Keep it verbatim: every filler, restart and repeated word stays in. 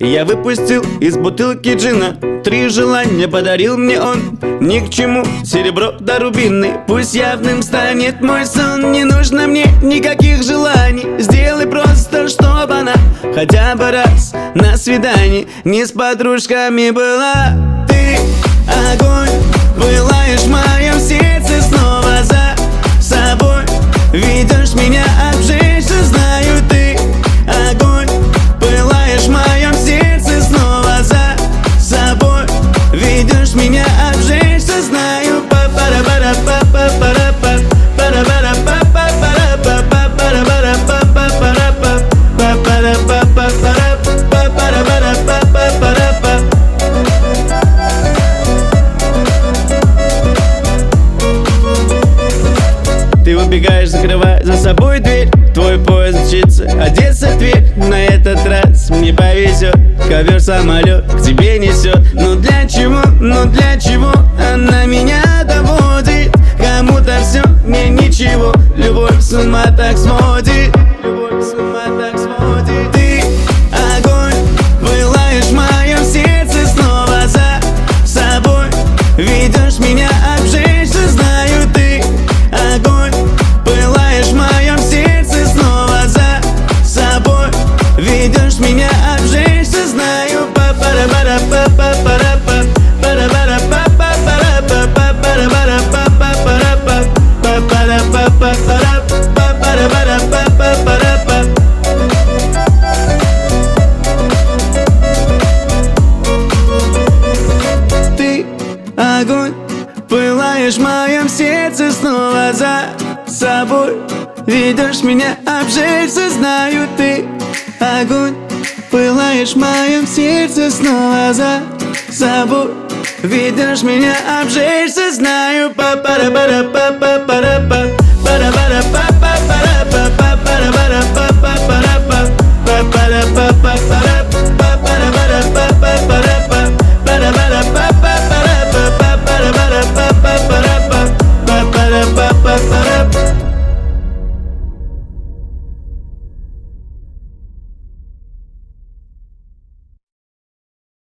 Я выпустил из бутылки джина. Три желания подарил мне он. Ни к чему серебро да рубины. Пусть явным станет мой сон. Не нужно мне никаких желаний. Сделай просто, чтоб она хотя бы раз на свидании не с подружками была. Ты огонь, пылаешь в моем сердце снова за собой. Ведешь меня обжечься, знаю, ты огонь, пылаешь в моем сердце снова за собой. Ведешь меня обжечься, знаю. Па-пара-пара-па-па-пара-па, пара-пара-па-па-пара-па-пара-пара-па-пара-па-пара-па-пара-па-пара-па-пара-па. Ты убегаешь, закрывая за собой дверь. Твой поезд мчится, одеться в Тверь. На этот раз мне повезет, ковер-самолет к тебе несет. Ну для чего, ну для чего она меня доводит? Кому-то все, мне ничего. Любовь с ума так сводит. Любовь с ума так сводит. Ты огонь, пылаешь в моем сердце снова за собой. Ведешь меня обжечься, знаю, ты огонь, пылаешь в моем сердце снова за собой. Ведешь меня обжечься, знаю. Па-пара-пара-па-па-пара-па, пара-пара-па-па-пара-па-пара-пара-па-пара-па-пара-па-пара-па-пара-па-пара-па-пара-па. Ты огонь, пылаешь в моем сердце снова за собой. Ведешь меня обжечься, знаю, ты огонь, пылаешь в моем сердце снова за собой. Ведешь меня обжечься, знаю. Па-пара-пара-па-па-пара-па, пара-пара-па-па-пара-па, пара-пара-па-па-пара-па, па-пара-па-па-пара-па-пара-пара-па-пара-па, пара-пара-па-па-пара-па, пара-пара-па-па-пара-па, па-пара-па-па-пара.